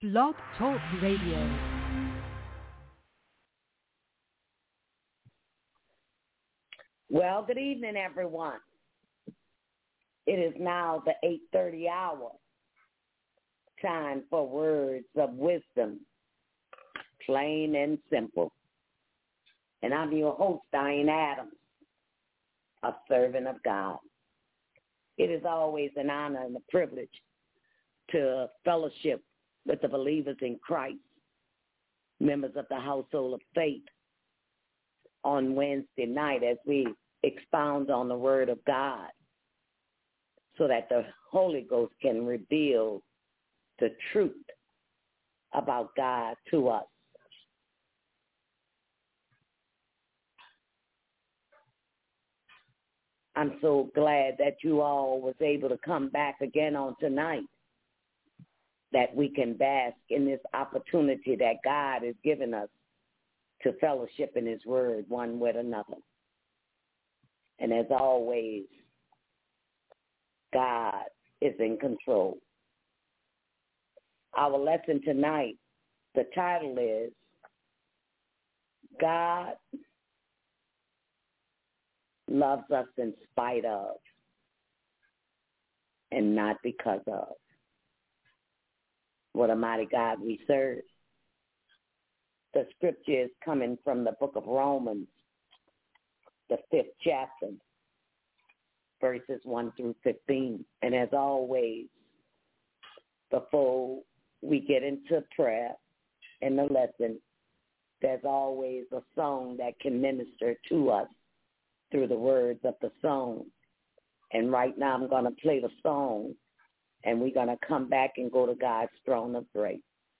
Blog Talk Radio. Well, good evening, everyone. It is now the 8:30 hour. Time for words of wisdom, plain and simple. And I'm your host, Diane Adams, a servant of God. It is always an honor and a privilege to fellowship with the believers in Christ, members of the household of faith, on Wednesday night as we expound on the Word of God so that the Holy Ghost can reveal the truth about God to us. I'm so glad that you all was able to come back again on tonight, that we can bask in this opportunity that God has given us to fellowship in his word one with another. And as always, God is in control. Our lesson tonight, the title is God loves us in spite of and not because of. What a mighty God we serve. The scripture is coming from the book of Romans, the 5th chapter, verses 1 through 15. And as always, before we get into prayer and the lesson, there's always a song that can minister to us through the words of the song. And right now I'm going to play the song, and we're going to come back and go to God's throne of grace.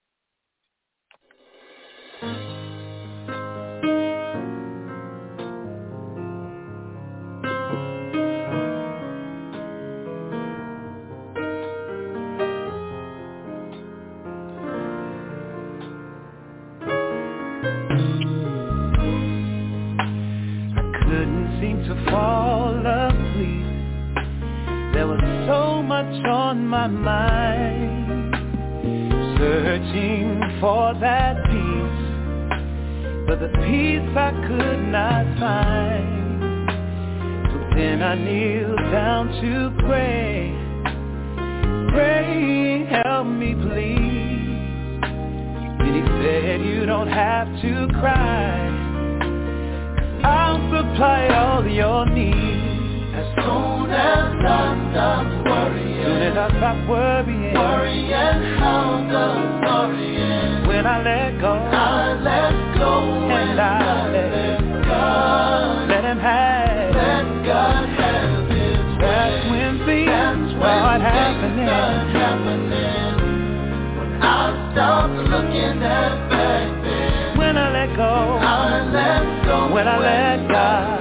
To fall asleep, there was so much on my mind, searching for that peace, but the peace I could not find. So then I kneeled down to pray, help me please. Then he said, you don't have to cry, I'll supply all your needs. As soon as I stop worrying, how does worrying? When I let go, and I let God, let him have, let God have his way. That's when things start happening. When I stop looking at back then. When I let go, when I let God,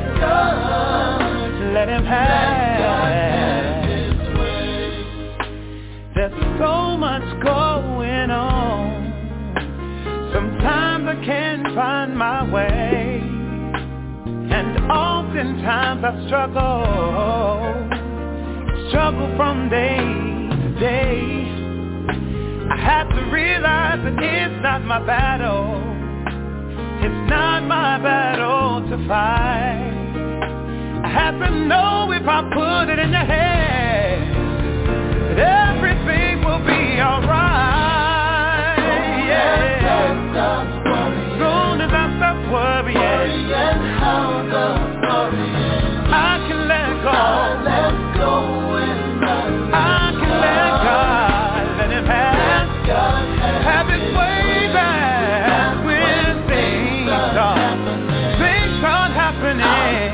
let him have his way. There's so much going on. Sometimes I can't find my way, and oftentimes I struggle from day to day. I have to realize that it's not my battle. It's not my battle to fight. I have to know if I put it in your hands, that everything will be alright. Yeah. Soon as I stop worrying, I can let go. I can let God, let him have his way back when things start happening.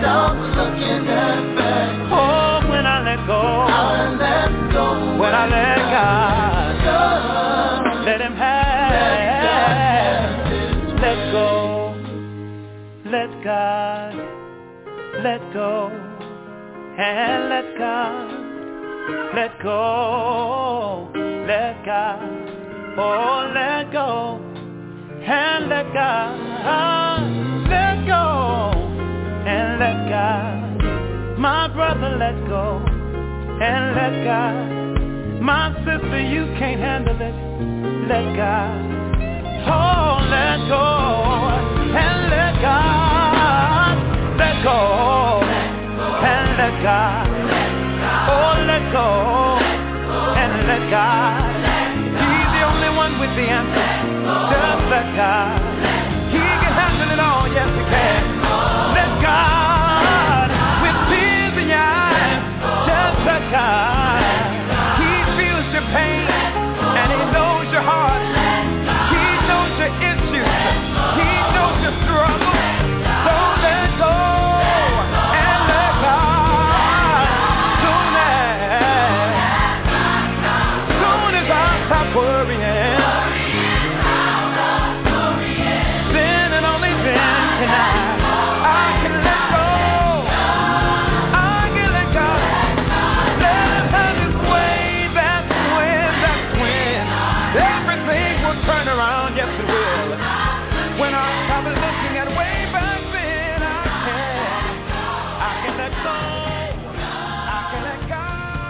Oh, when I let go, when I let God, let him have, let go, let God, let go, and let God, let go, let God, oh, let go, and let God, let go, and let God, my brother, let go, and let God. My sister, you can't handle it. let God. Oh, let go and let God. Let go and let God. Oh, let go and let God. He's the only one with the answer. Just let God. He can handle it all, yes he can. Let God. With tears in your eyes, just let God. He feels your pain and he knows your heart. He knows your issues. He knows your struggle. So let go and let God. Soon as I stop worrying, then and only then can I can let go. I can let go. Let him have his way. That's when everything will turn around. Yes, it will. When I stop looking at way back then, I can let go. I can let go.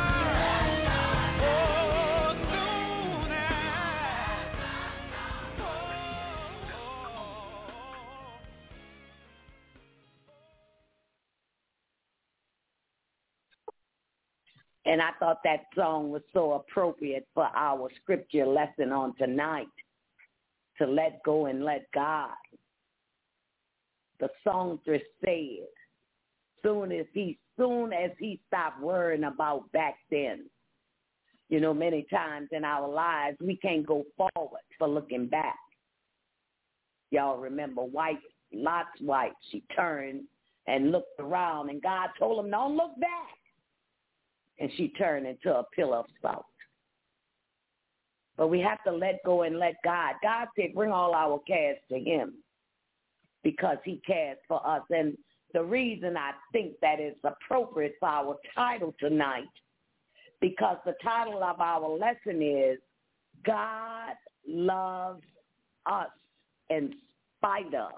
And I thought that song was so appropriate for our scripture lesson on tonight, to let go and let God. The songstress said, soon as he stopped worrying about back then. You know, many times in our lives, we can't go forward for looking back. Y'all remember Lot's wife, she turned and looked around, and God told him, don't look back. And she turned into a pillar of salt. But we have to let go and let God. God said, bring all our cares to him because he cares for us. And the reason I think that is appropriate for our title tonight, because the title of our lesson is God Loves Us in Spite of,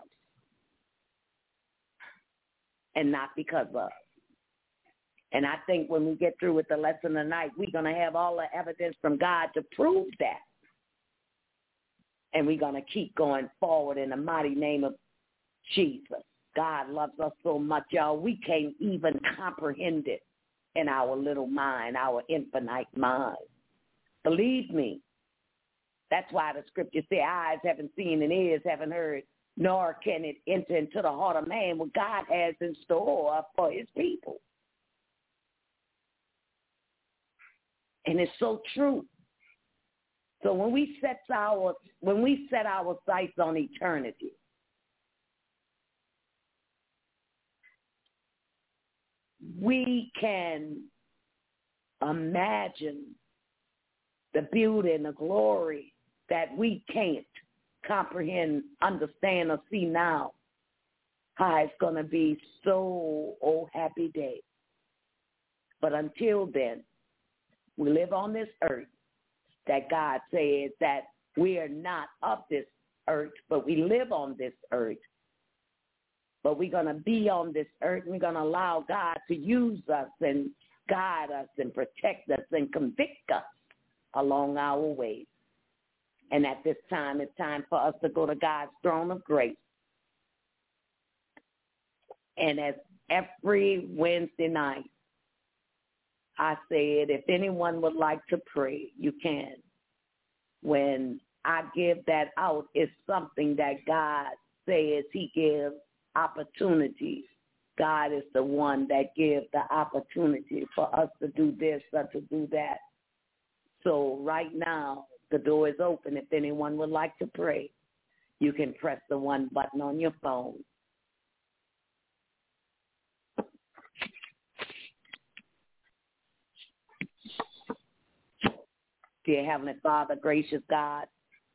and not because of. And I think when we get through with the lesson tonight, we're going to have all the evidence from God to prove that. And we're going to keep going forward in the mighty name of Jesus. God loves us so much, y'all. We can't even comprehend it in our little mind, our infinite mind. Believe me. That's why the scripture says, eyes haven't seen and ears haven't heard, nor can it enter into the heart of man what God has in store for his people. And it's so true. So when we set our sights on eternity, we can imagine the beauty and the glory that we can't comprehend, understand, or see now. How it's going to be so happy day. But until then, we live on this earth that God says that we are not of this earth, but we live on this earth. But we're going to be on this earth, and we're going to allow God to use us and guide us and protect us and convict us along our ways. And at this time, it's time for us to go to God's throne of grace. And as every Wednesday night, I said, if anyone would like to pray, you can. When I give that out, it's something that God says he gives opportunities. God is the one that gives the opportunity for us to do this or to do that. So right now, the door is open. If anyone would like to pray, you can press the one button on your phone. Dear Heavenly Father, gracious God,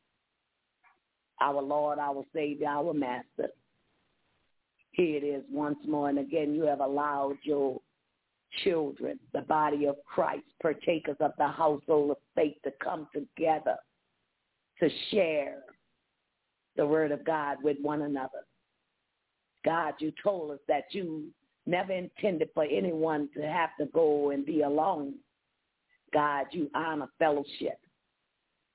our Lord, our Savior, our Master, here it is once more, and again you have allowed your children, the body of Christ, partakers of the household of faith, to come together to share the word of God with one another. God, you told us that you never intended for anyone to have to go and be alone. God, you honor fellowship.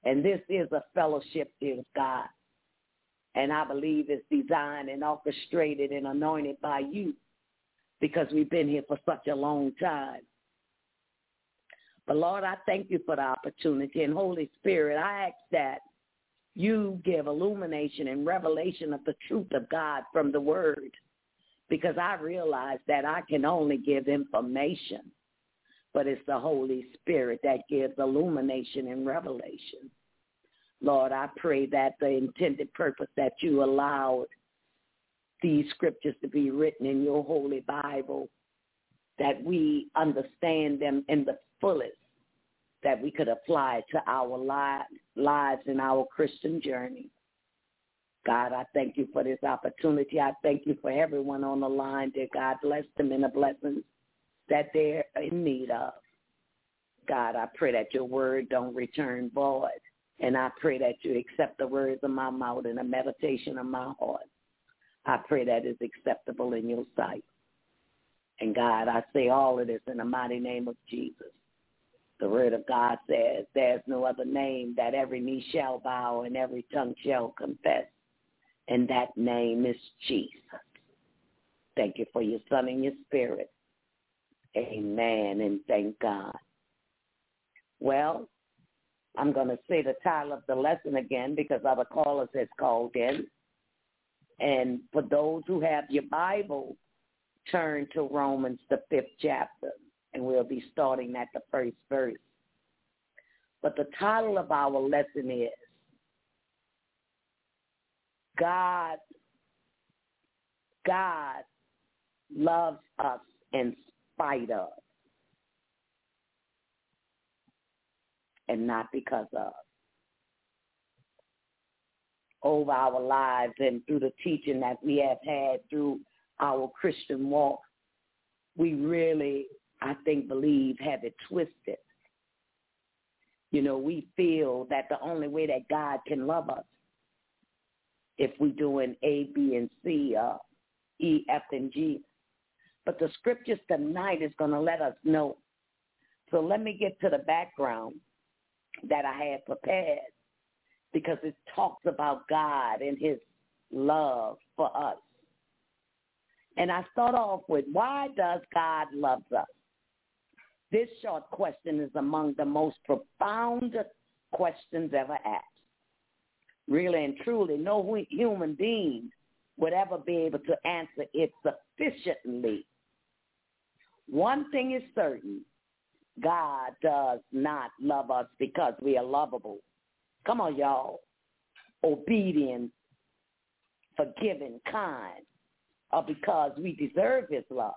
And this is a fellowship with God. And I believe it's designed and orchestrated and anointed by you because we've been here for such a long time. But, Lord, I thank you for the opportunity. And, Holy Spirit, I ask that you give illumination and revelation of the truth of God from the Word, because I realize that I can only give information, but it's the Holy Spirit that gives illumination and revelation. Lord, I pray that the intended purpose that you allowed these scriptures to be written in your holy Bible, that we understand them in the fullest, that we could apply to our lives and our Christian journey. God, I thank you for this opportunity. I thank you for everyone on the line. Dear God, bless them in the blessings that they're in need of. God, I pray that your word don't return void. And I pray that you accept the words of my mouth and the meditation of my heart. I pray that it's acceptable in your sight. And God, I say all of this in the mighty name of Jesus. The word of God says there's no other name that every knee shall bow and every tongue shall confess. And that name is Jesus. Thank you for your Son and your Spirit. Amen, and thank God. Well, I'm going to say the title of the lesson again because other callers has called in. And for those who have your Bible, turn to Romans, the 5th chapter, and we'll be starting at the first verse. But the title of our lesson is God loves us in spite of, and not because of. Over our lives and through the teaching that we have had through our Christian walk, we really, I think, believe, have it twisted. You know, we feel that the only way that God can love us if we're doing A, B, and C, E, F, and G. But the scriptures tonight is going to let us know. So let me get to the background that I had prepared, because it talks about God and his love for us. And I start off with, why does God love us? This short question is among the most profound questions ever asked. Really and truly, no human being would ever be able to answer it sufficiently. One thing is certain, God does not love us because we are lovable. Come on, y'all. Obedient, forgiving, kind, or because we deserve his love.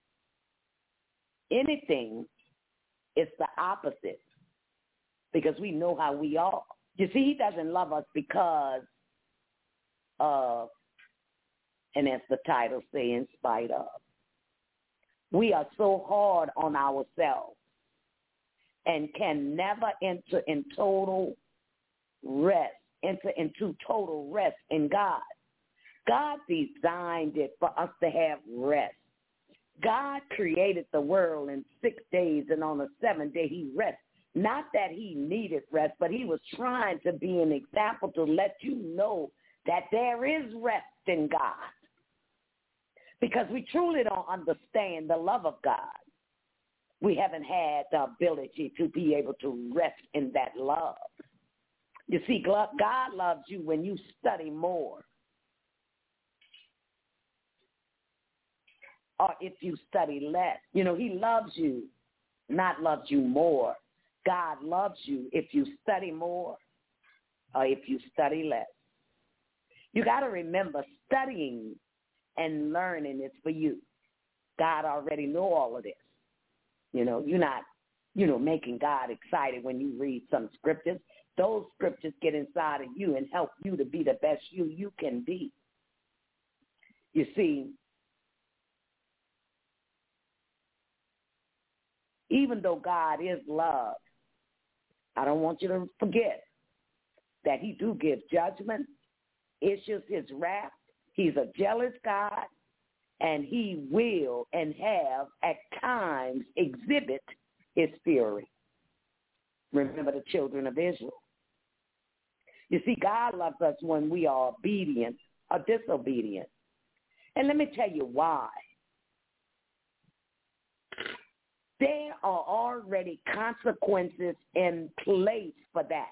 Anything is the opposite, because we know how we are. You see, he doesn't love us because of, and as the title say, in spite of. We are so hard on ourselves and can never enter into total rest in God. God designed it for us to have rest. God created the world in 6 days, and on the seventh day he rested. Not that he needed rest, but he was trying to be an example to let you know that there is rest in God. Because we truly don't understand the love of God. We haven't had the ability to be able to rest in that love. You see, God loves you when you study more. Or if you study less. You know, he loves you, not loves you more. God loves you if you study more or if you study less. You got to remember, studying and learning is for you. God already know all of this. You know, you're not, making God excited when you read some scriptures. Those scriptures get inside of you and help you to be the best you can be. You see, even though God is love, I don't want you to forget that he do give judgment, issues his wrath. He's a jealous God, and he will and have at times exhibit his fury. Remember the children of Israel. You see, God loves us when we are obedient or disobedient. And let me tell you why. There are already consequences in place for that.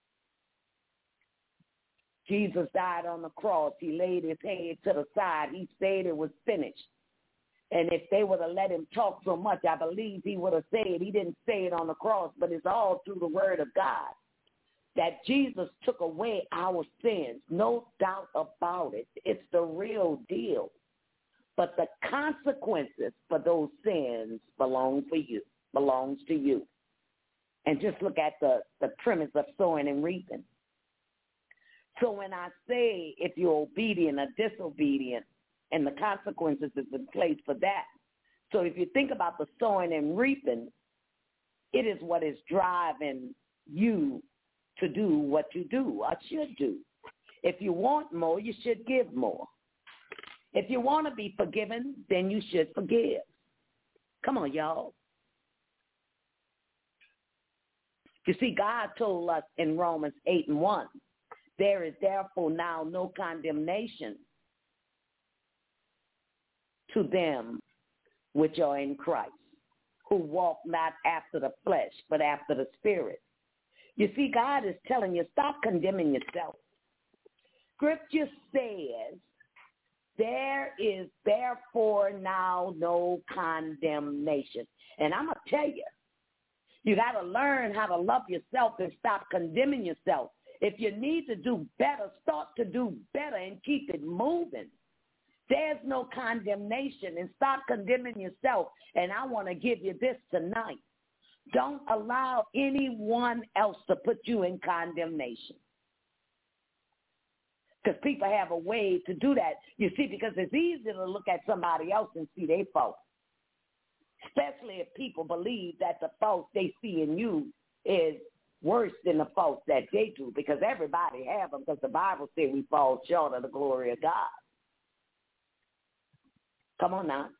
Jesus died on the cross. He laid his head to the side. He said it was finished. And if they would have let him talk so much, I believe he would have said, he didn't say it on the cross, but it's all through the word of God, that Jesus took away our sins. No doubt about it. It's the real deal. But the consequences for those sins belongs to you. And just look at the premise of sowing and reaping. So when I say if you're obedient or disobedient, and the consequences is in place for that. So if you think about the sowing and reaping, it is what is driving you to do what you do or should do. If you want more, you should give more. If you want to be forgiven, then you should forgive. Come on, y'all. You see, God told us in Romans 8:1, there is therefore now no condemnation to them which are in Christ, who walk not after the flesh, but after the Spirit. You see, God is telling you, stop condemning yourself. Scripture says, there is therefore now no condemnation. And I'm going to tell you, you got to learn how to love yourself and stop condemning yourself. If you need to do better, start to do better and keep it moving. There's no condemnation, and stop condemning yourself. And I want to give you this tonight. Don't allow anyone else to put you in condemnation. Because people have a way to do that. You see, because it's easy to look at somebody else and see their fault. Especially if people believe that the fault they see in you is worse than the fault that they do. Because everybody have them, because the Bible says we fall short of the glory of God. Come on now.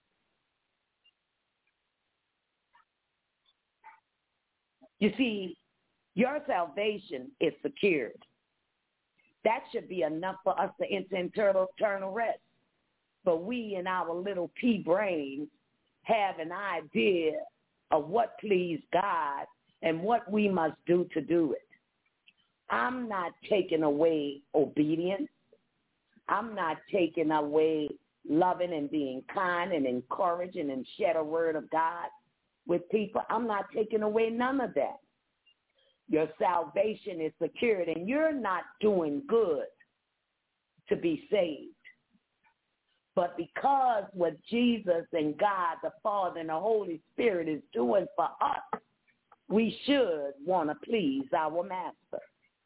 You see, your salvation is secured. That should be enough for us to enter eternal rest. But we in our little pea brains have an idea of what pleased God and what we must do to do it. I'm not taking away obedience. I'm not taking away loving and being kind and encouraging and share a word of God with people. I'm not taking away none of that. Your salvation is secured, and you're not doing good to be saved. But because what Jesus and God, the Father and the Holy Spirit is doing for us, we should want to please our Master.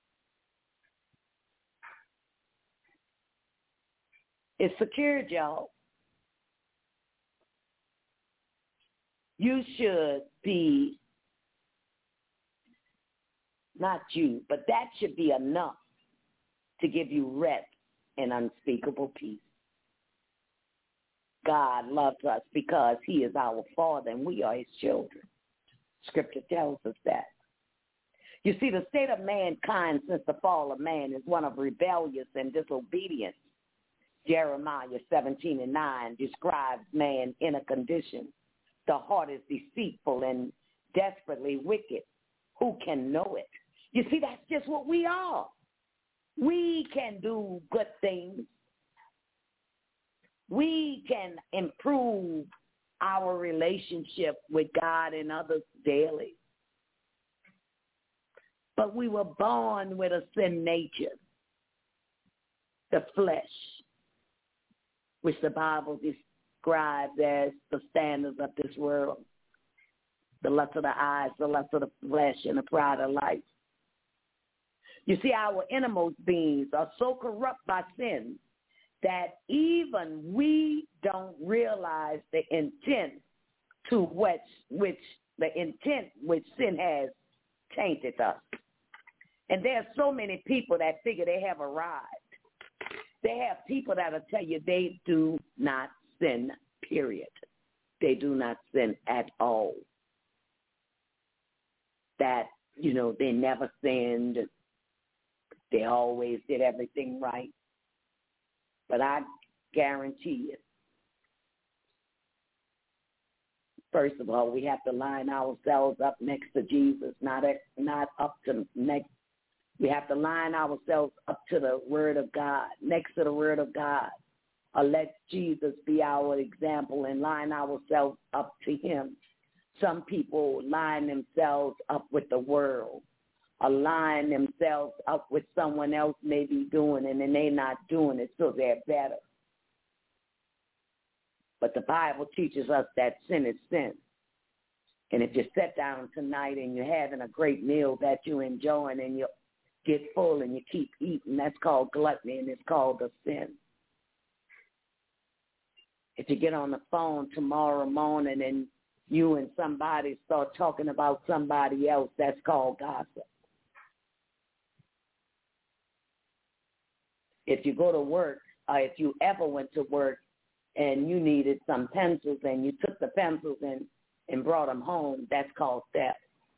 It's secured, y'all. You should be, not you, but that should be enough to give you rest and unspeakable peace. God loves us because he is our Father and we are his children. Scripture tells us that. You see, the state of mankind since the fall of man is one of rebellious and disobedience. Jeremiah 17:9 describes man in a condition. The heart is deceitful and desperately wicked. Who can know it? You see, that's just what we are. We can do good things. We can improve our relationship with God and others daily. But we were born with a sin nature, the flesh, which the Bible describes as the standards of this world, the lust of the eyes, the lust of the flesh, and the pride of life. You see, our innermost beings are so corrupt by sin that even we don't realize the intent to which sin has tainted us. And there are so many people that figure they have arrived. They have people that will tell you they do not sin, period. They do not sin at all. That, they never sinned. They always did everything right. But I guarantee you, first of all, we have to line ourselves up next to Jesus, not up to next. We have to line ourselves up to the Word of God, next to the Word of God. Or let Jesus be our example and line ourselves up to him. Some people line themselves up with the world, or line themselves up with someone else may be doing it, and they're not doing it, so they're better. But the Bible teaches us that sin is sin. And if you sit down tonight and you're having a great meal that you're enjoying and you get full and you keep eating, that's called gluttony, and it's called a sin. If you get on the phone tomorrow morning and you and somebody start talking about somebody else, that's called gossip. If you go to work, or if you ever went to work and you needed some pencils and you took the pencils and brought them home, that's called theft.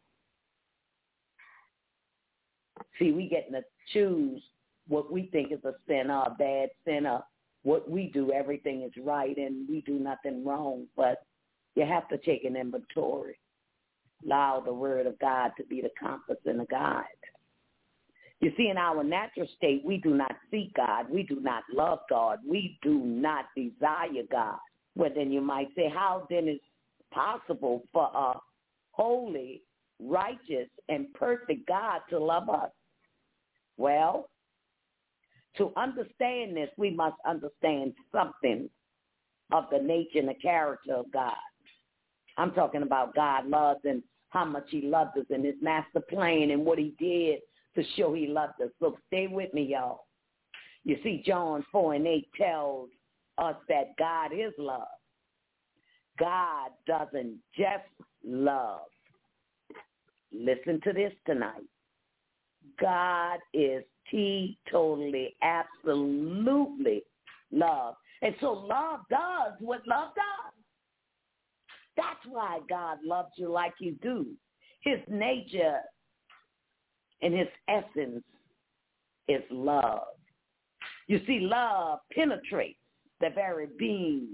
See, we getting to choose what we think is a sin or a bad sin, or what we do, everything is right and we do nothing wrong. But you have to take an inventory. Allow the Word of God to be the compass and the guide. You see, in our natural state, we do not seek God. We do not love God. We do not desire God. Well, then you might say, how then is it possible for a holy, righteous, and perfect God to love us? Well, to understand this, we must understand something of the nature and the character of God. I'm talking about God loves and how much he loved us and his master plan and what he did to show he loved us. So stay with me, y'all. You see, John 4:8 tells us that God is love. God doesn't just love. Listen to this tonight. God is totally, absolutely love. And so love does what love does. That's why God loves you like you do. His nature and his essence is love. You see, love penetrates the very being,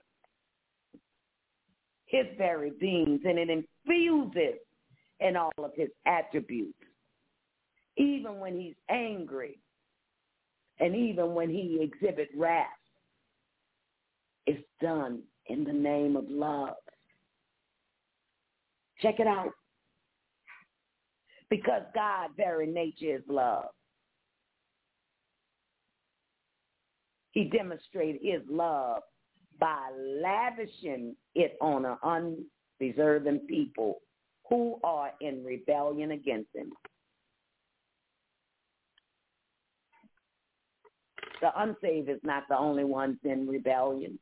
his very beings, and it infuses in all of his attributes. Even when he's angry and even when he exhibits wrath, it's done in the name of love. Check it out. Because God's very nature is love. He demonstrated his love by lavishing it on an undeserving people who are in rebellion against him. The unsaved is not the only ones in rebellion.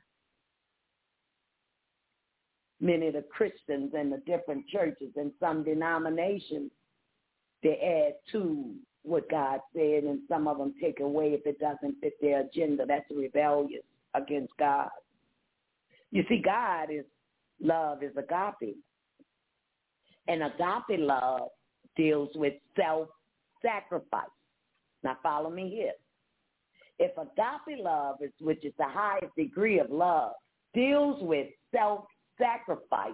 Many of the Christians in the different churches and some denominations, they add to what God said, and some of them take away if it doesn't fit their agenda. That's rebellious against God. You see, God is love is agape. And agape love deals with self-sacrifice. Now follow me here. If agape love, which is the highest degree of love, deals with self-sacrifice,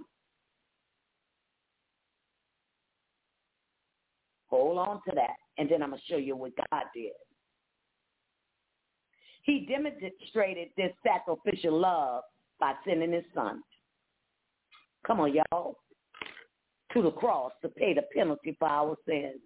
hold on to that, and then I'm going to show you what God did. He demonstrated this sacrificial love by sending his son. Come on, y'all. To the cross to pay the penalty for our sins.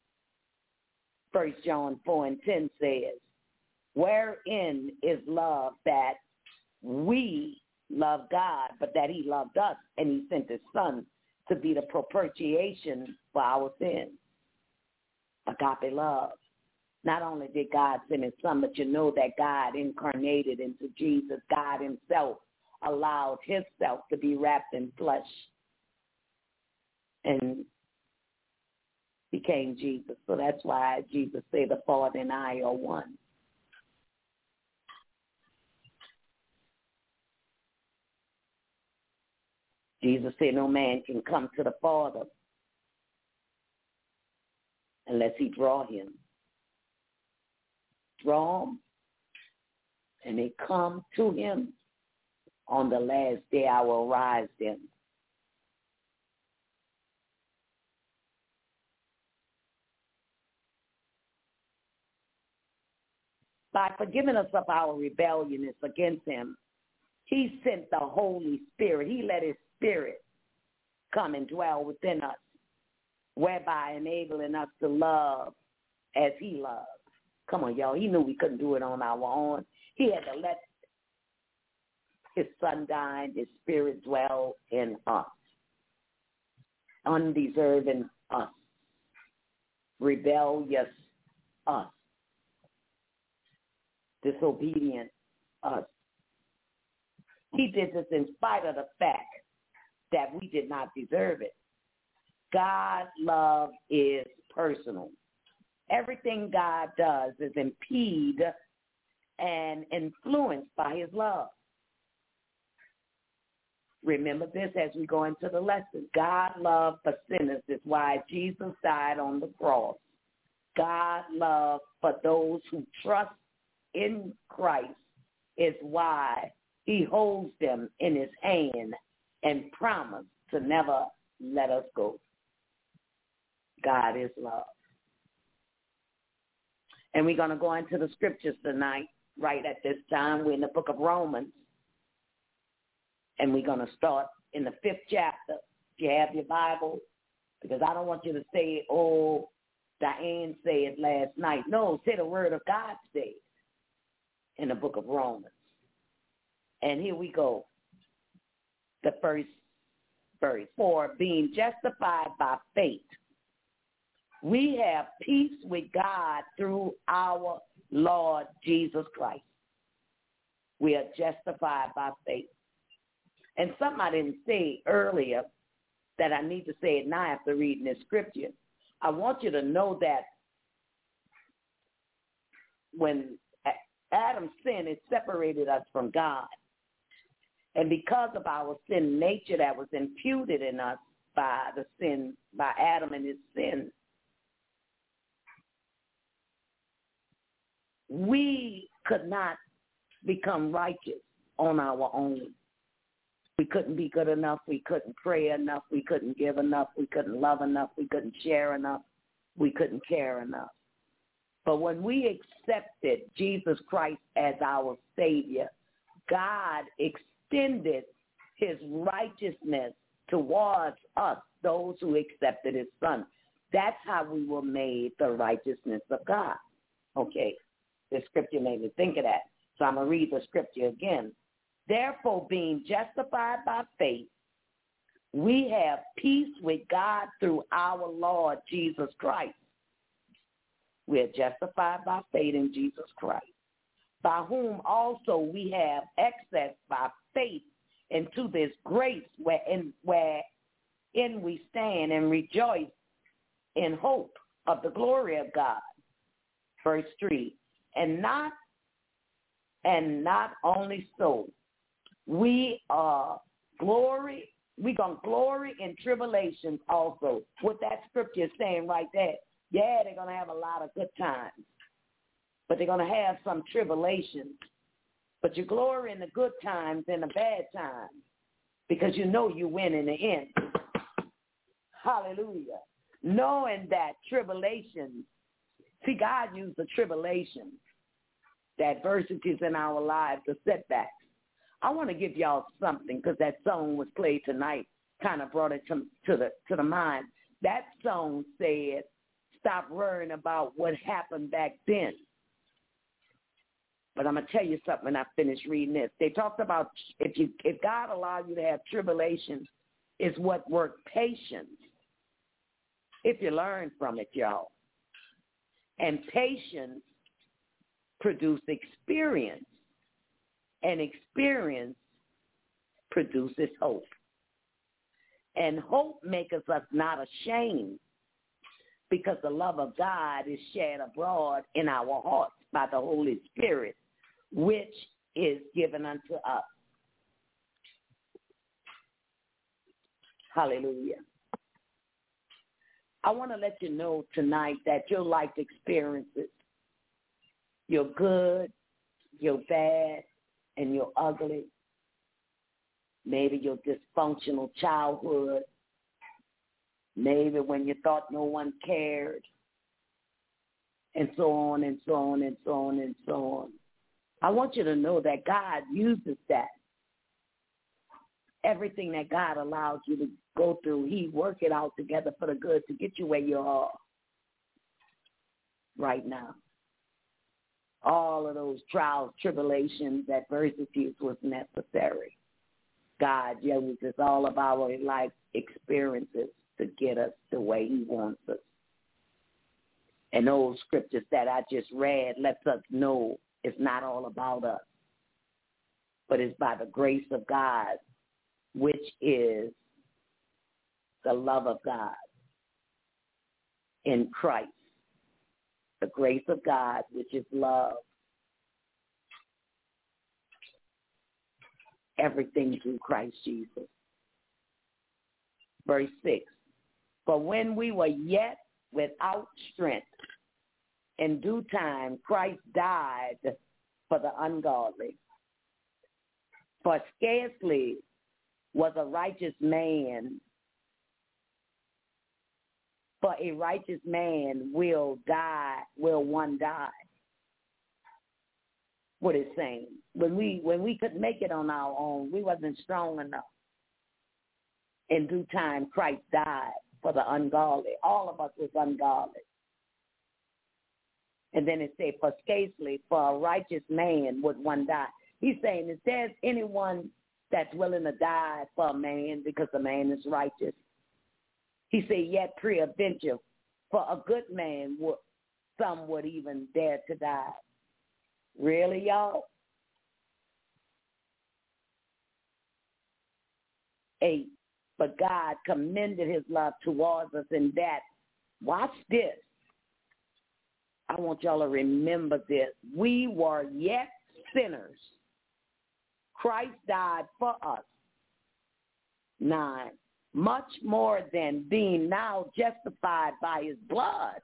1 John 4:10 says, wherein is love, that we love God, but that he loved us, and he sent his son to be the propitiation for our sins. Agape love. Not only did God send his son, but you know that God incarnated into Jesus. God himself allowed himself to be wrapped in flesh and became Jesus. So that's why Jesus said the Father and I are one. Jesus said no man can come to the Father unless he draw him. strong, and they come to him. On the last day I will rise them. By forgiving us of our rebelliousness against him, he sent the Holy Spirit. He let his Spirit come and dwell within us, whereby enabling us to love as he loved. Come on, y'all. He knew we couldn't do it on our own. He had to let his son die, his Spirit dwell in us, undeserving us, rebellious us, disobedient us. He did this in spite of the fact that we did not deserve it. God's love is personal. Everything God does is impeded and influenced by his love. Remember this as we go into the lesson. God's love for sinners is why Jesus died on the cross. God's love for those who trust in Christ is why he holds them in his hand and promised to never let us go. God is love. And we're going to go into the scriptures tonight, right at this time. We're in the book of Romans. And we're going to start in the 5th chapter. If you have your Bible, because I don't want you to say, oh, Diane said last night. No, say the word of God said in the book of Romans. And here we go. The first verse. For being justified by faith, we have peace with God through our Lord Jesus Christ. We are justified by faith. And something I didn't say earlier that I need to say it now after reading this scripture. I want you to know that when Adam sinned, it separated us from God. And because of our sin nature that was imputed in us by the sin, by Adam and his sin, we could not become righteous on our own. We couldn't be good enough. We couldn't pray enough. We couldn't give enough. We couldn't love enough. We couldn't share enough. We couldn't care enough. But when we accepted Jesus Christ as our Savior, God extended his righteousness towards us, those who accepted his Son. That's how we were made the righteousness of God. Okay, the scripture made me think of that. So I'm going to read the scripture again. Therefore, being justified by faith, we have peace with God through our Lord Jesus Christ. We are justified by faith in Jesus Christ, by whom also we have access by faith into this grace wherein we stand and rejoice in hope of the glory of God. Verse 3, and not only so, we're going to glory in tribulations also. What that scripture is saying right there, yeah, they're going to have a lot of good times, but they're going to have some tribulations. But you glory in the good times and the bad times because you know you win in the end. Hallelujah. Knowing that tribulations, see, God used the tribulations, the adversities in our lives, the setbacks. I want to give y'all something because that song was played tonight, kind of brought it to the mind. That song said, stop worrying about what happened back then. But I'm going to tell you something when I finish reading this. They talked about if God allowed you to have tribulations, is what work patience, if you learn from it, y'all. And patience produce experience, and experience produces hope. And hope makes us not ashamed because the love of God is shed abroad in our hearts by the Holy Spirit, which is given unto us. Hallelujah. I want to let you know tonight that your life experiences You're good, you're bad, and you're ugly. Maybe your dysfunctional childhood. Maybe when you thought no one cared. And so on and so on and so on and so on. I want you to know that God uses that. Everything that God allows you to go through, he worked it out together for the good to get you where you are right now. All of those trials, tribulations, adversities was necessary. God uses all of our life experiences to get us the way he wants us. And those scriptures that I just read lets us know it's not all about us, but it's by the grace of God, which is the love of God in Christ. The grace of God, which is love. Everything through Christ Jesus. Verse 6. For when we were yet without strength, in due time Christ died for the ungodly. For scarcely was a righteous man, for a righteous man will one die. What it's saying. When we couldn't make it on our own, we wasn't strong enough. In due time, Christ died for the ungodly. All of us was ungodly. And then it said, for scarcely for a righteous man would one die. He's saying, if there's anyone that's willing to die for a man because the man is righteous, he said, yet peradventure, for a good man, some would even dare to die. Really, y'all? 8. But God commended his love towards us in that, watch this. I want y'all to remember this. We were yet sinners. Christ died for us. 9. Much more than being now justified by his blood,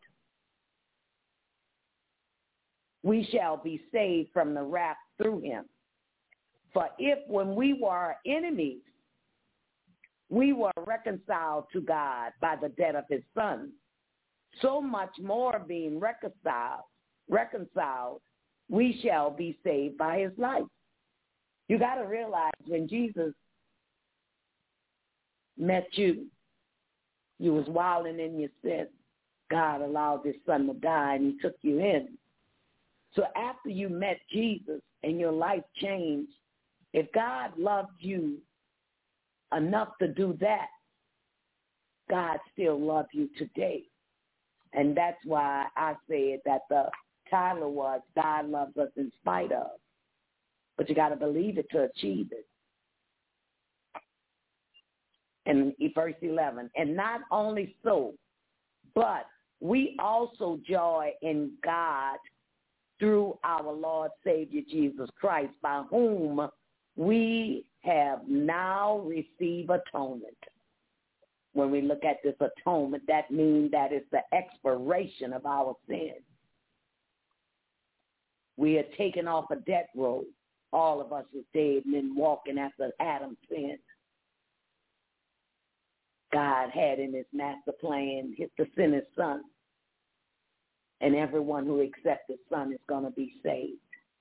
we shall be saved from the wrath through him. For if when we were enemies, we were reconciled to God by the death of his son, so much more being reconciled, we shall be saved by his life. You got to realize when Jesus met you, you was wilding in your sin. God allowed his son to die and he took you in. So after you met Jesus and your life changed, if God loved you enough to do that, God still loves you today. And that's why I said that the title was God Loves Us in Spite of. But you got to believe it to achieve it. And verse 11, and not only so, but we also joy in God through our Lord Savior Jesus Christ, by whom we have now received atonement. When we look at this atonement, that means that it's the expiration of our sin. We are taken off a death row. All of us is dead and then walking after Adam's sin. God had in his master plan to send his son. And everyone who accepts his son is going to be saved.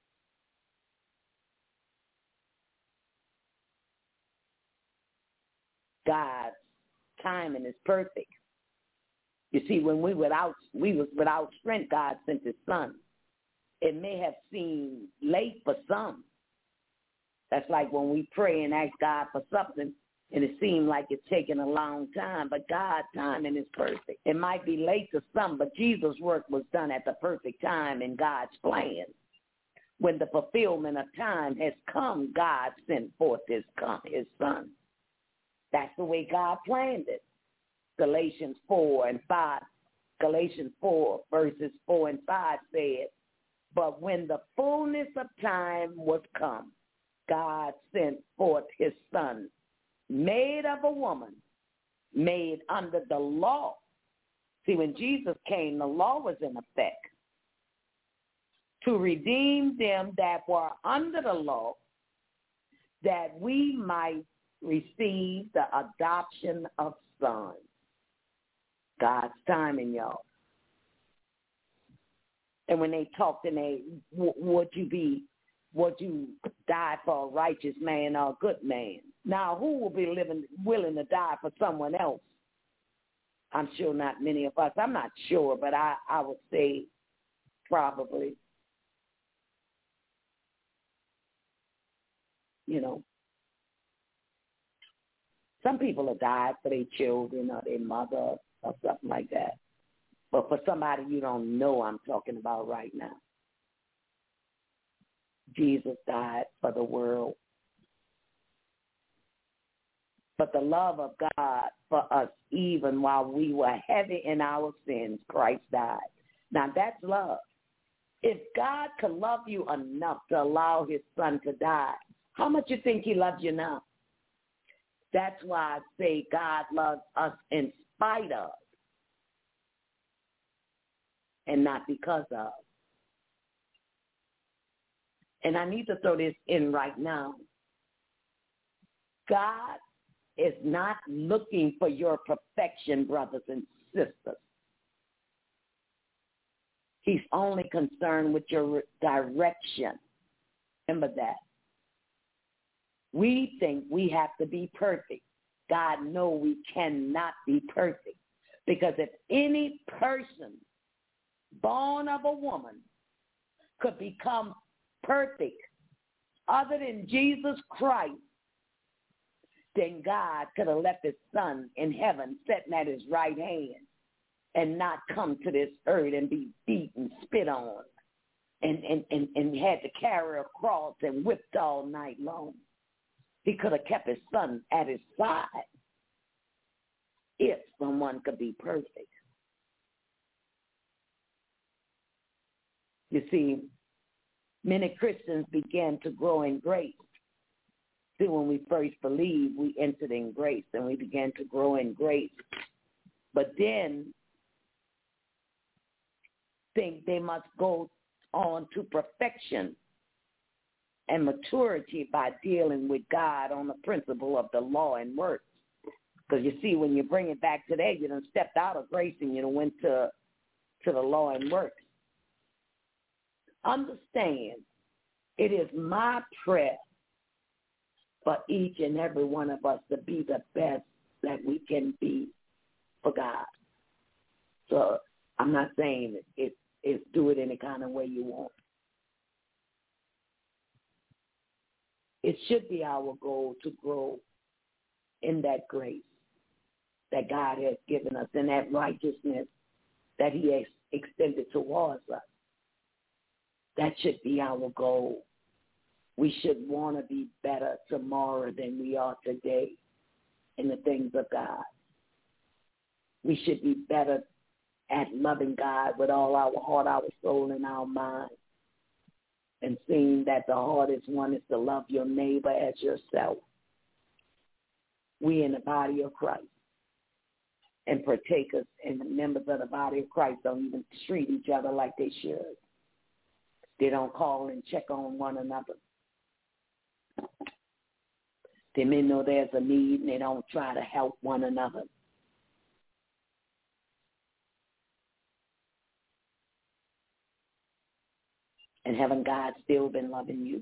God's timing is perfect. You see, when we was without strength, God sent his son. It may have seemed late for some. That's like when we pray and ask God for something, and it seemed like it's taking a long time, but God's timing is perfect. It might be late to some, but Jesus' work was done at the perfect time in God's plan. When the fulfillment of time has come, God sent forth his son. That's the way God planned it. Galatians 4 verses 4 and 5 said, but when the fullness of time was come, God sent forth his son, made of a woman, made under the law. See, when Jesus came, the law was in effect to redeem them that were under the law, that we might receive the adoption of sons. God's timing, y'all. And when they talked and they, would you die for a righteous man or a good man? Now, who will be willing to die for someone else? I'm sure not many of us. I'm not sure, but I would say probably. You know, some people have died for their children or their mother or something like that. But for somebody you don't know, I'm talking about right now. Jesus died for the world. But the love of God for us, even while we were heavy in our sins, Christ died. Now, that's love. If God could love you enough to allow his son to die, how much you think he loves you now? That's why I say God loves us in spite of and not because of. And I need to throw this in right now. God is not looking for your perfection, brothers and sisters. He's only concerned with your direction. Remember that. We think we have to be perfect. God knows we cannot be perfect. Because if any person born of a woman could become perfect other than Jesus Christ, then God could have left his son in heaven sitting at his right hand and not come to this earth and be beaten, spit on, and had to carry a cross and whipped all night long. He could have kept his son at his side if someone could be perfect. You see, many Christians began to grow in grace. See, when we first believed, we entered in grace and we began to grow in grace. But then think they must go on to perfection and maturity by dealing with God on the principle of the law and works. Because you see, when you bring it back today, you done stepped out of grace and you done went to the law and works. Understand, it is my prayer for each and every one of us to be the best that we can be for God. So I'm not saying it's do it any kind of way you want. It should be our goal to grow in that grace that God has given us and that righteousness that he has extended towards us. That should be our goal. We should want to be better tomorrow than we are today in the things of God. We should be better at loving God with all our heart, our soul, and our mind. And seeing that the hardest one is to love your neighbor as yourself. We in the body of Christ and partakers and the members of the body of Christ don't even treat each other like they should. They don't call and check on one another. They may know there's a need and they don't try to help one another. And haven't God still been loving you?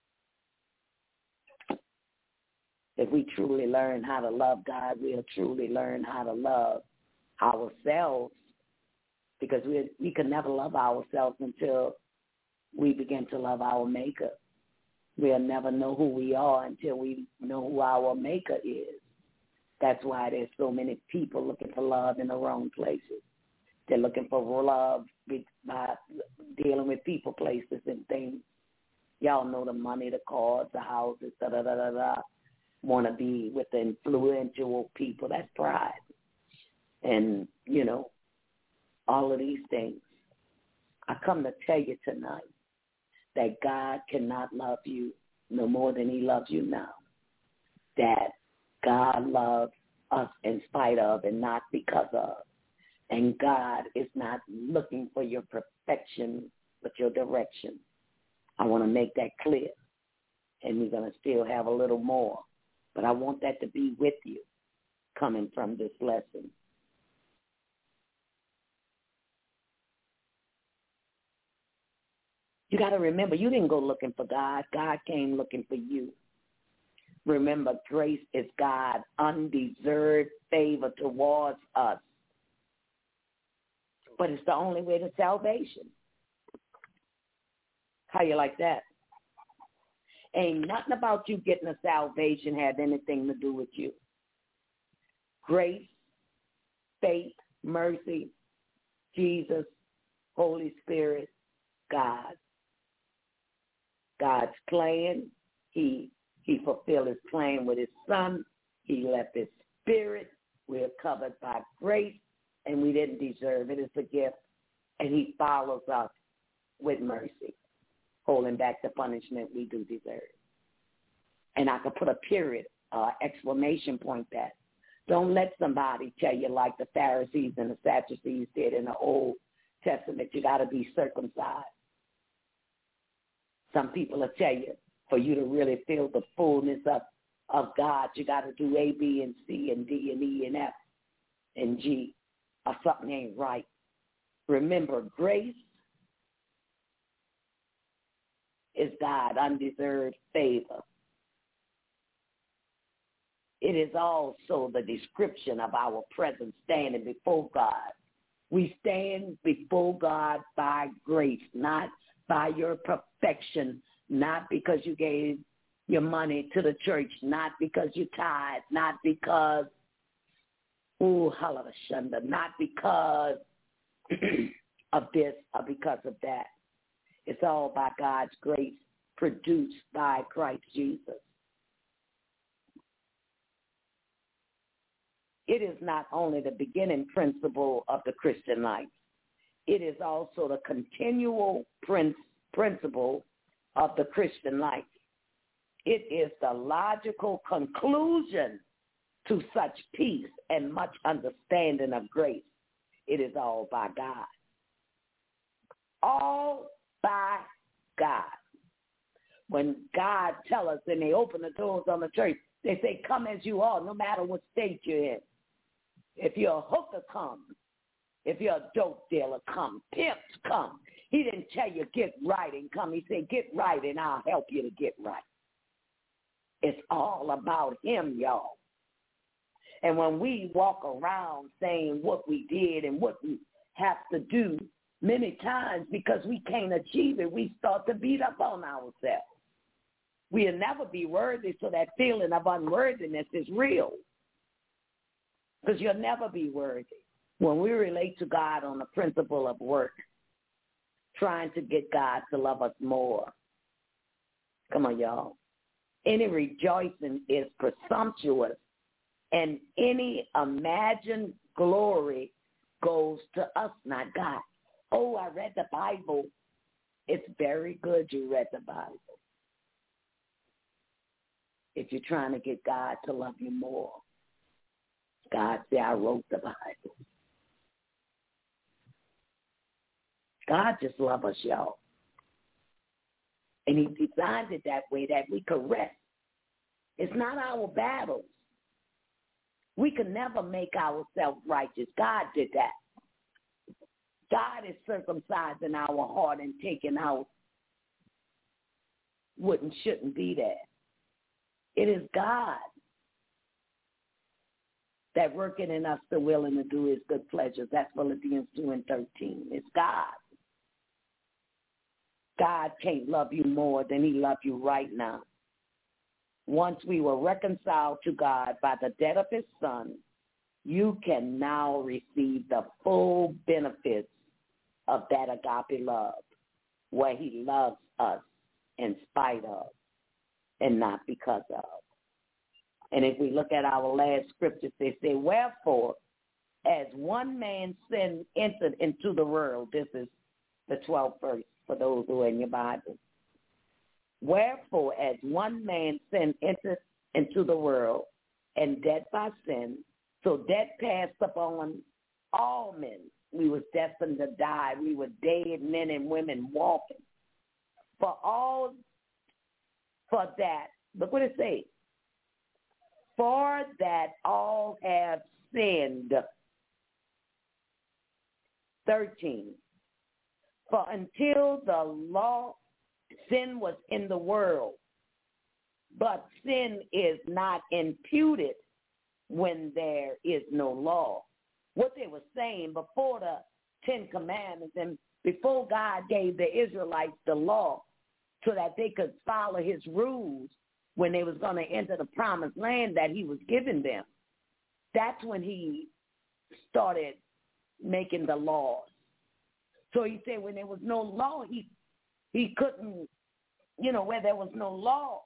If we truly learn how to love God, we'll truly learn how to love ourselves, because we can never love ourselves until we begin to love our Maker. We'll never know who we are until we know who our Maker is. That's why there's so many people looking for love in the wrong places. They're looking for love by dealing with people, places, and things. Y'all know the money, the cars, the houses, da-da-da-da-da. Want to be with the influential people. That's pride. And, you know, all of these things. I come to tell you tonight that God cannot love you no more than he loves you now. That God loves us in spite of and not because of. And God is not looking for your perfection but your direction. I want to make that clear. And we're going to still have a little more. But I want that to be with you coming from this lesson. You got to remember, you didn't go looking for God. God came looking for you. Remember, grace is God's undeserved favor towards us. But it's the only way to salvation. How you like that? Ain't nothing about you getting a salvation have anything to do with you. Grace, faith, mercy, Jesus, Holy Spirit, God. God's plan, he fulfilled his plan with his son. He left his spirit. We're covered by grace, and we didn't deserve it. It's a gift. And he follows us with mercy, holding back the punishment we do deserve. And I could put a period, exclamation point that. Don't let somebody tell you like the Pharisees and the Sadducees did in the Old Testament, you got to be circumcised. Some people will tell you, for you to really feel the fullness of God, you got to do A, B, and C, and D, and E, and F, and G, or something ain't right. Remember, grace is God's undeserved favor. It is also the description of our present standing before God. We stand before God by grace, not by your perfection, not because you gave your money to the church, not because you tithe, not because, not because of this or because of that. It's all by God's grace, produced by Christ Jesus. It is not only the beginning principle of the Christian life. It is also the continual principle of the Christian life. It is the logical conclusion to such peace and much understanding of grace. It is all by God. All by God. When God tells us and they open the doors on the church, they say, come as you are, no matter what state you're in. If you're a hooker, come. If you're a dope dealer, come. Pimps, come. He didn't tell you get right and come. He said get right and I'll help you to get right. It's all about him, y'all. And when we walk around saying what we did and what we have to do, many times because we can't achieve it, we start to beat up on ourselves. We'll never be worthy, so that feeling of unworthiness is real. Because you'll never be worthy. When we relate to God on the principle of work, trying to get God to love us more. Come on, y'all. Any rejoicing is presumptuous, and any imagined glory goes to us, not God. Oh, I read the Bible. It's very good you read the Bible. If you're trying to get God to love you more. God said, I wrote the Bible. God just loves us, y'all. And he designed it that way that we could rest. It's not our battles. We can never make ourselves righteous. God did that. God is circumcising our heart and taking out what shouldn't be there. It is God that working in us the willing to do his good pleasures. That's Philippians 2:13. It's God. God can't love you more than he loves you right now. Once we were reconciled to God by the death of his son, you can now receive the full benefits of that agape love, where he loves us in spite of and not because of. And if we look at our last scriptures, they say, wherefore, as one man's sin entered into the world, this is the 12th verse for those who are in your Bible. Wherefore, as one man's sin entered into the world, and death by sin, so death passed upon all men, we was destined to die. We were dead men and women walking. For that, look what it says. For that all have sinned. 13. For until the law, sin was in the world, but sin is not imputed when there is no law. What they were saying before the Ten Commandments and before God gave the Israelites the law so that they could follow his rules when they was going to enter the promised land that he was giving them, that's when he started making the laws. So he said when there was no law, he couldn't, where there was no law,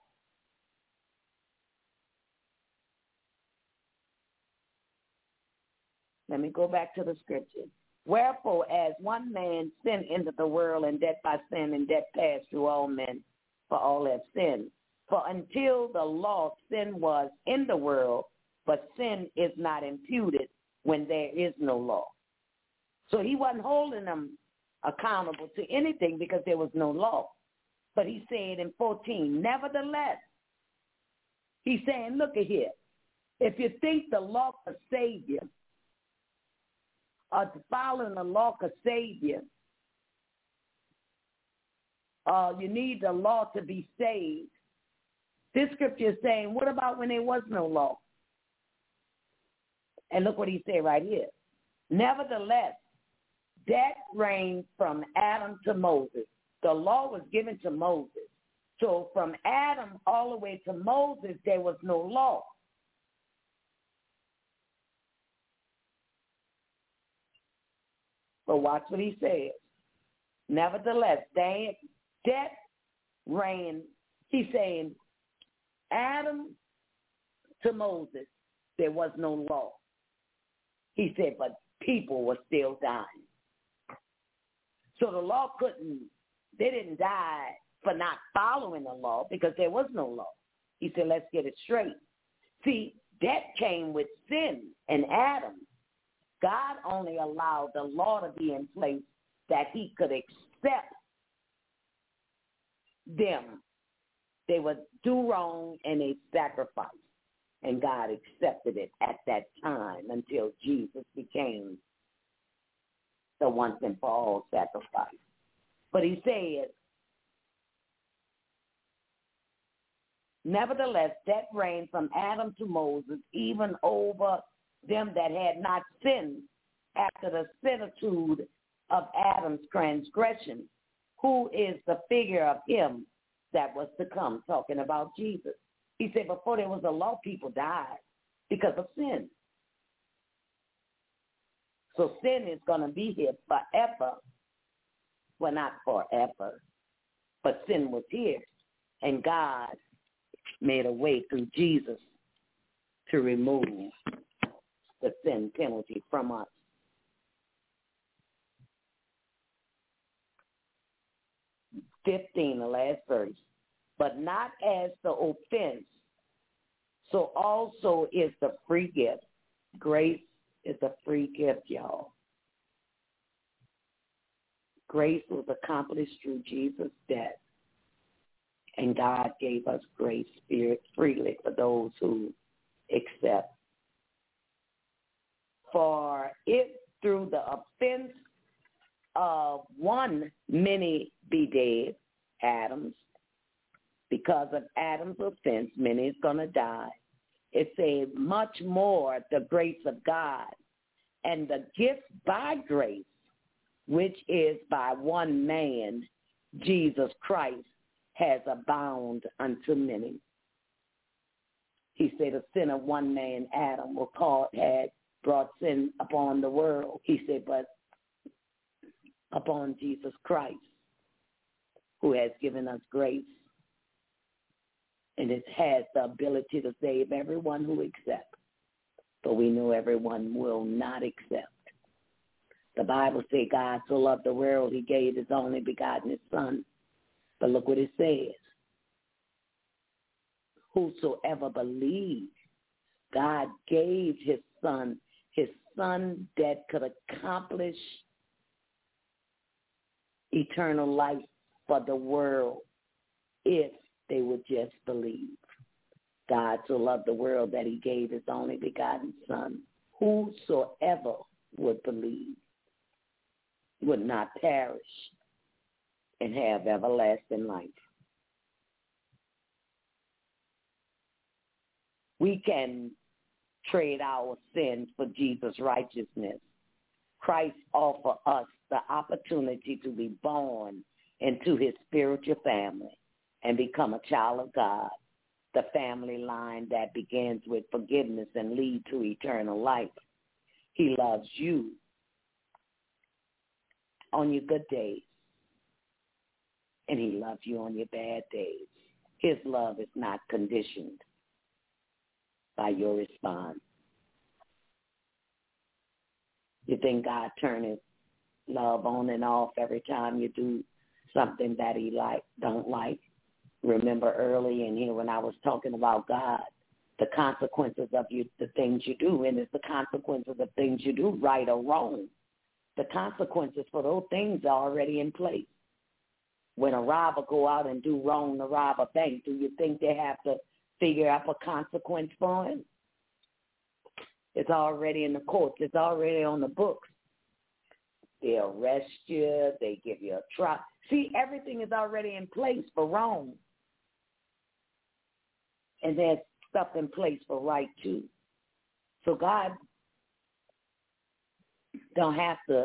let me go back to the scripture. Wherefore, as one man sin entered the world, and death by sin, and death passed through all men, for all have sinned. For until the law, sin was in the world, but sin is not imputed when there is no law. So he wasn't holding them accountable to anything because there was no law. But he said in 14, nevertheless, he's saying, look at here. If you think the law could save you, or following the law could save you, you need the law to be saved. This scripture is saying, what about when there was no law? And look what he said right here. Nevertheless, that reigned from Adam to Moses. The law was given to Moses. So from Adam all the way to Moses, there was no law. But watch what he says. Nevertheless, that reigned, he's saying, Adam to Moses, there was no law. He said, but people were still dying. So the law they didn't die for not following the law because there was no law. He said, let's get it straight. See, that came with sin and Adam. God only allowed the law to be in place that he could accept them. They would do wrong and they sacrificed. And God accepted it at that time until Jesus became the once and for all sacrifice. But he said, nevertheless, that reigned from Adam to Moses, even over them that had not sinned after the similitude of Adam's transgression, who is the figure of him that was to come, talking about Jesus. He said before there was a law, people died because of sin. So sin is going to be here forever. Well, not forever, but sin was here. And God made a way through Jesus to remove the sin penalty from us. The last verse. But not as the offense, so also is the free gift. Grace is a free gift, y'all. Grace was accomplished through Jesus' death. And God gave us grace, spirit, freely for those who accept. For if through the offense of one many be dead, Adam's, because of Adam's offense, many is going to die. It says much more the grace of God and the gift by grace, which is by one man, Jesus Christ, has abound unto many. He said the sin of one man, Adam, had brought sin upon the world. He said, but upon Jesus Christ, who has given us grace. And it has the ability to save everyone who accepts. But we know everyone will not accept. The Bible says God so loved the world, he gave his only begotten his son. But look what it says. Whosoever believes, God gave his son his son that could accomplish eternal life for the world if they would just believe. God so loved the world that he gave his only begotten Son. Whosoever would believe would not perish and have everlasting life. We can trade our sins for Jesus' righteousness. Christ offers us the opportunity to be born into his spiritual family and become a child of God, the family line that begins with forgiveness and leads to eternal life. He loves you on your good days, and he loves you on your bad days. His love is not conditioned by your response. You think God turns his love on and off every time you do something that he don't like? Remember early in here when I was talking about God, the consequences of the things you do, and it's the consequences of things you do, right or wrong. The consequences for those things are already in place. When a robber go out and do wrong to rob a bank, do you think they have to figure out a consequence for him? It's already in the courts. It's already on the books. They arrest you. They give you a trial. See, everything is already in place for wrong. And there's stuff in place for right, too. So God don't have to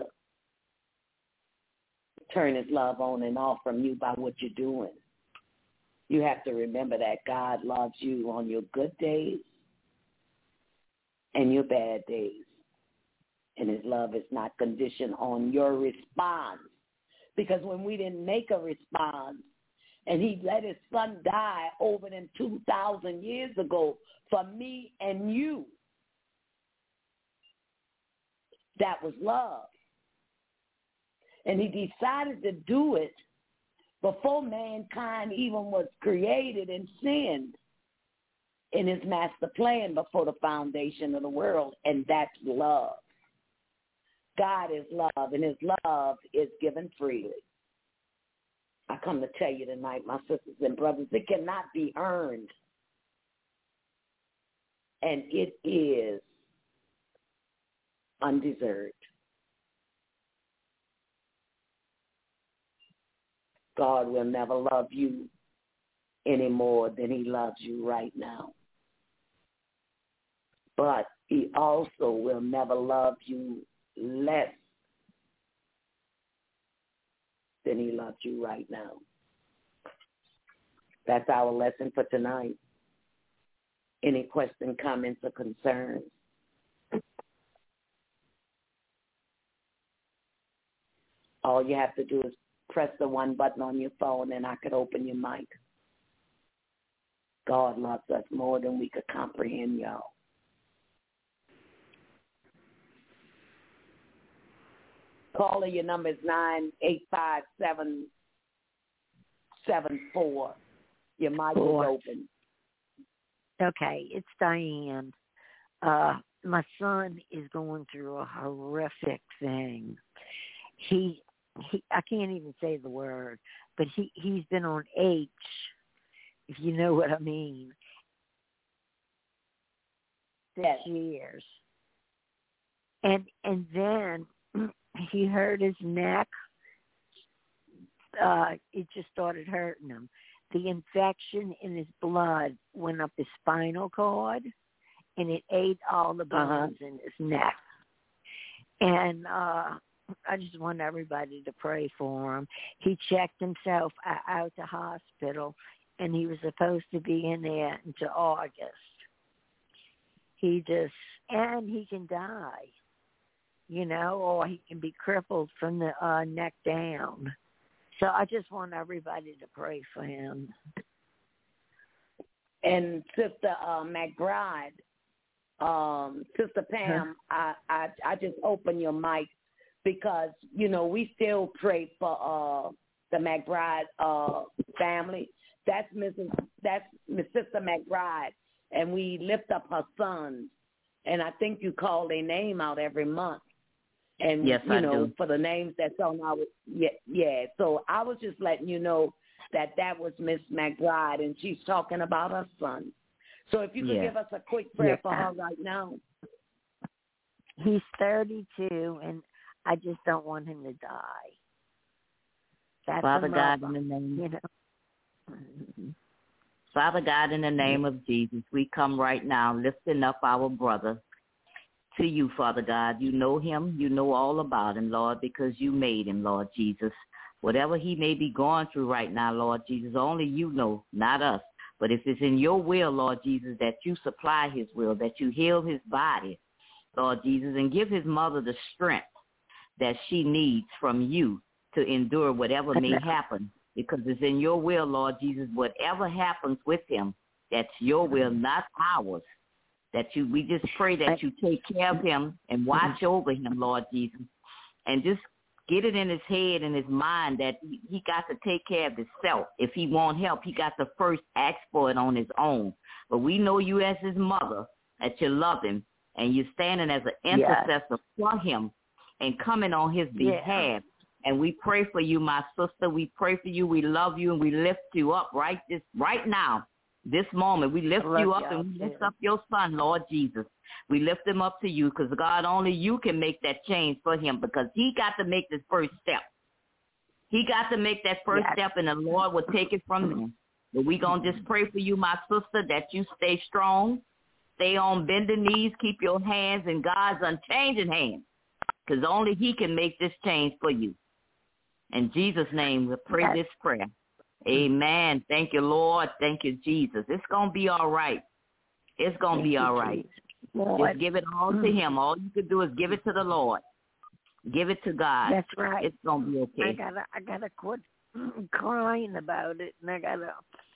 turn his love on and off from you by what you're doing. You have to remember that God loves you on your good days and your bad days. And his love is not conditioned on your response. Because when we didn't make a response, and he let his son die over them 2,000 years ago for me and you, that was love. And he decided to do it before mankind even was created and sinned in his master plan before the foundation of the world, and that's love. God is love, and his love is given freely. I come to tell you tonight, my sisters and brothers, it cannot be earned, and it is undeserved. God will never love you any more than he loves you right now. But he also will never love you less than he loves you right now. That's our lesson for tonight. Any questions, comments, or concerns? All you have to do is press the one button on your phone and I could open your mic. God loves us more than we could comprehend, y'all. Caller, your number is 985-774. Your mic is open. Okay, it's Diane. My son is going through a horrific thing. He I can't even say the word, but he's been on H, if you know what I mean, 6 years. And then he hurt his neck. It just started hurting him. The infection in his blood went up his spinal cord, and it ate all the bones in his neck. And I just want everybody to pray for him. He checked himself out the hospital, and he was supposed to be in there until August. He can die, or he can be crippled from the neck down. So I just want everybody to pray for him. And Sister McBride, Sister Pam, I just open your mic because, we still pray for the McBride family. That's Miss Sister McBride, and we lift up her sons And I think you call their name out every month. And, yes, I do. for the names that's on our, yeah. So I was just letting you know that was Miss McBride, and she's talking about her son. So if you could give us a quick prayer for her right now. He's 32, and I just don't want him to die. That's Father God, in the name, Father God, in the name of Jesus, we come right now lifting up our brother to you, Father God. You know him. You know all about him, Lord, because you made him, Lord Jesus. Whatever he may be going through right now, Lord Jesus, only you know, not us. But if it's in your will, Lord Jesus, that you supply his will, that you heal his body, Lord Jesus, and give his mother the strength that she needs from you to endure whatever may happen, because it's in your will, Lord Jesus. Whatever happens with him, that's your will, not ours. We just pray that you take care of him and watch over him, Lord Jesus, and just get it in his head and his mind that he got to take care of himself. If he want help, he got to first ask for it on his own. But we know you as his mother, that you love him, and you're standing as an intercessor for him and coming on his behalf. And we pray for you, my sister. We pray for you. We love you, and we lift you up right now, this moment. We lift you up, and we lift up your son, Lord Jesus. We lift him up to you, because, God, only you can make that change for him, because he got to make this first step. He got to make that first step, and the Lord will take it from there. But we're going to just pray for you, my sister, that you stay strong, stay on bending knees, keep your hands in God's unchanging hands, because only he can make this change for you. In Jesus' name, we pray this prayer. Amen. Thank you, Lord. Thank you, Jesus. It's going to be all right. It's going to be all right. Just give it all to him. All you can do is give it to the Lord. Give it to God. That's right. It's going to be okay. I gotta quit crying about it, and I gotta,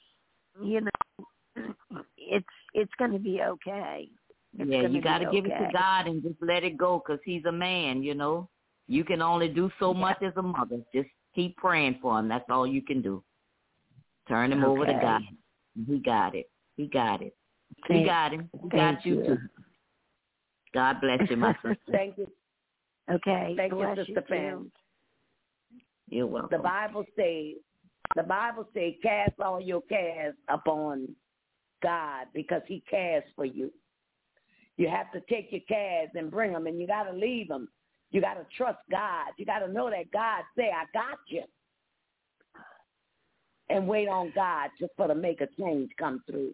it's going to be okay. You got to give it to God and just let it go, because he's a man, You can only do so much as a mother. Just keep praying for him. That's all you can do. Turn him over to God. He got it. He got it. He got him. He got you too. God bless you, my sister. Thank you. Okay. Thank you, Sister Pam. You're welcome. The Bible says, cast all your cares upon God, because he cares for you. You have to take your cares and bring them, and you got to leave them. You got to trust God. You got to know that God say, I got you. And wait on God just for to make a change come through.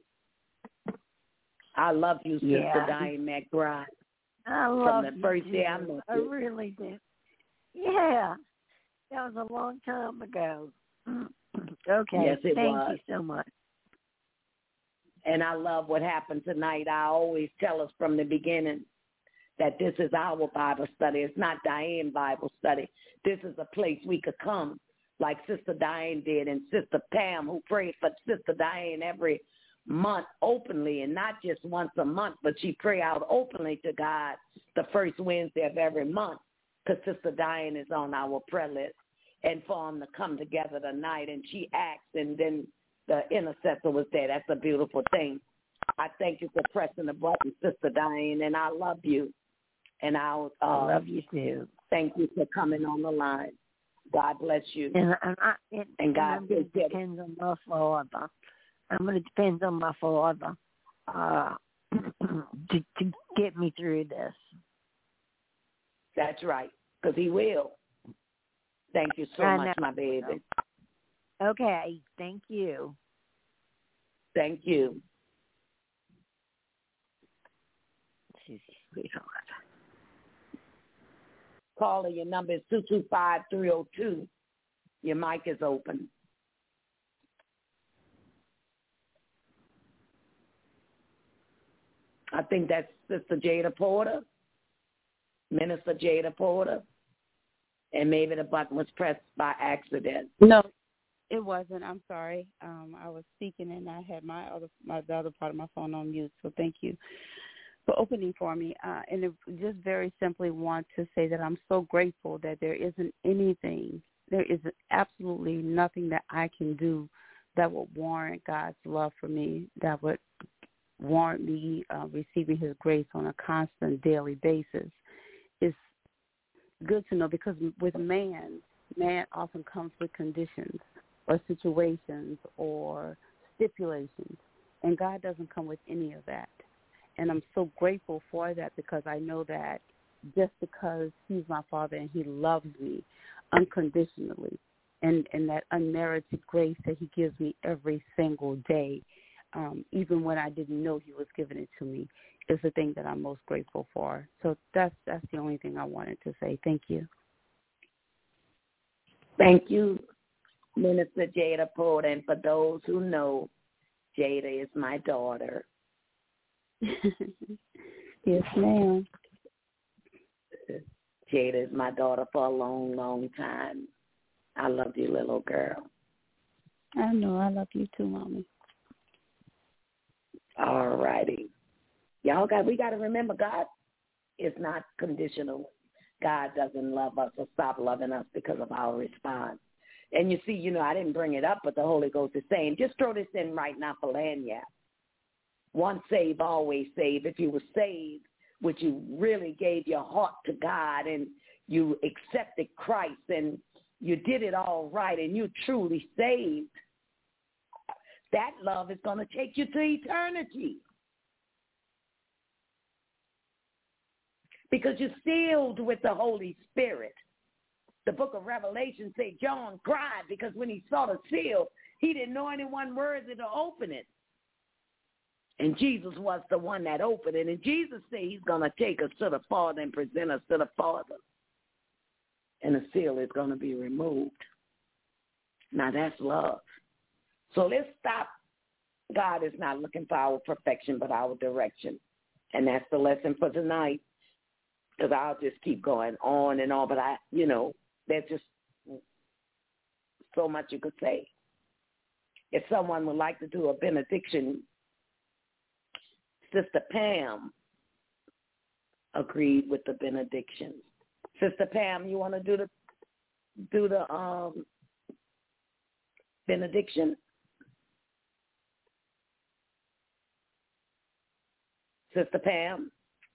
I love you, Sister Diane McBride. I love you. From the first day I met you. I really did. Yeah. That was a long time ago. Okay. Yes, it was. Thank you so much. And I love what happened tonight. I always tell us from the beginning that this is our Bible study. It's not Diane's Bible study. This is a place we could come like Sister Diane did, and Sister Pam, who prayed for Sister Diane every month openly, and not just once a month, but she prayed out openly to God the first Wednesday of every month, because Sister Diane is on our prayer list, and for them to come together tonight. And she asked, and then the intercessor was there. That's a beautiful thing. I thank you for pressing the button, Sister Diane, and I love you. And I love you too. Thank you for coming on the line. God bless you. And God depends on my Father. I'm going to depend on my Father to get me through this. That's right, because he will. Thank you so much, my baby. Okay, thank you. Thank you. Sweetheart. Caller, your number is 225-302. Your mic is open. I think that's Sister Jada Porter, Minister Jada Porter, and maybe the button was pressed by accident. No, it wasn't. I'm sorry. I was speaking and I had the other part of my phone on mute. So thank you for opening for me. And I just very simply want to say that I'm so grateful that there is absolutely nothing that I can do that would warrant God's love for me, that would warrant me receiving his grace on a constant daily basis. It's good to know, because with man often comes with conditions or situations or stipulations, and God doesn't come with any of that. And I'm so grateful for that, because I know that just because he's my Father and he loves me unconditionally, and that unmerited grace that he gives me every single day, even when I didn't know he was giving it to me, is the thing that I'm most grateful for. So that's the only thing I wanted to say. Thank you. Thank you, Minister Jada Poole. And for those who know, Jada is my daughter. Yes, ma'am. Jada is my daughter for a long, long time. I love you, little girl. I know. I love you too, Mommy. All righty. We got to remember, God is not conditional. God doesn't love us or stop loving us because of our response. And you see, I didn't bring it up, but the Holy Ghost is saying, just throw this in right now for Lanyap. Once saved, always saved. If you were saved, which you really gave your heart to God and you accepted Christ and you did it all right and you're truly saved, that love is going to take you to eternity. Because you're sealed with the Holy Spirit. The book of Revelation says John cried because when he saw the seal, he didn't know anyone worthy to open it. And Jesus was the one that opened it. And Jesus said he's going to take us to the Father and present us to the Father. And the seal is going to be removed. Now that's love. So let's stop. God is not looking for our perfection, but our direction. And that's the lesson for tonight. Because I'll just keep going on and on. But there's just so much you could say. If someone would like to do a benediction, Sister Pam agreed with the benediction. Sister Pam, you want to do the benediction? Sister Pam?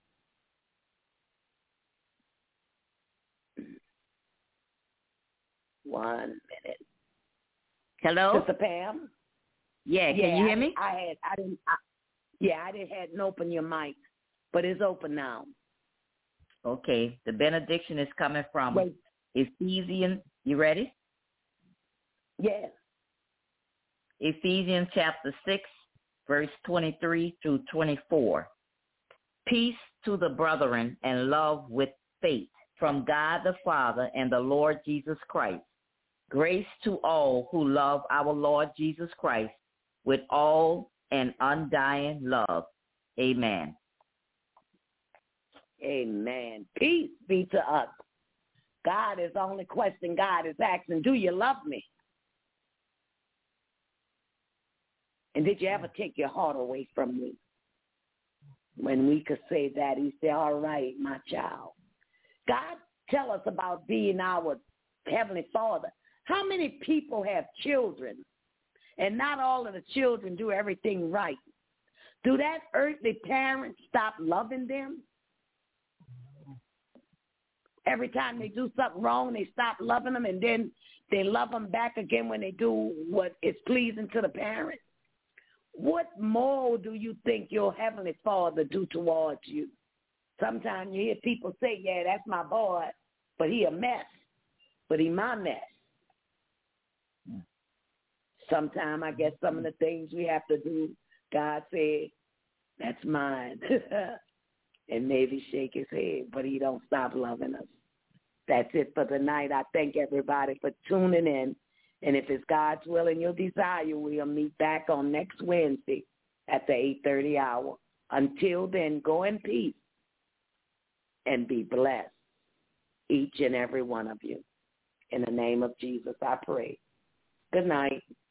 One minute. Hello? Sister Pam? Yeah, can you hear me? I hadn't opened your mic, but it's open now. Okay, the benediction is coming from Ephesians. You ready? Yes. Ephesians chapter 6, verse 23 through 24. Peace to the brethren and love with faith from God the Father and the Lord Jesus Christ. Grace to all who love our Lord Jesus Christ with all and undying love. Amen. Amen. Peace be to us. God is the only question God is asking, do you love me? And did you ever take your heart away from me? When we could say that, he said, all right, my child. God, tell us about being our Heavenly Father. How many people have children, and not all of the children do everything right? Do that earthly parent stop loving them? Every time they do something wrong, they stop loving them, and then they love them back again when they do what is pleasing to the parent. What more do you think your Heavenly Father do towards you? Sometimes you hear people say, yeah, that's my boy, but he a mess, but he my mess. Sometimes I guess some of the things we have to do, God said, that's mine. And maybe shake his head, but he don't stop loving us. That's it for tonight. I thank everybody for tuning in. And if it's God's will and your desire, we'll meet back on next Wednesday at the 8:30 hour. Until then, go in peace and be blessed, each and every one of you. In the name of Jesus, I pray. Good night.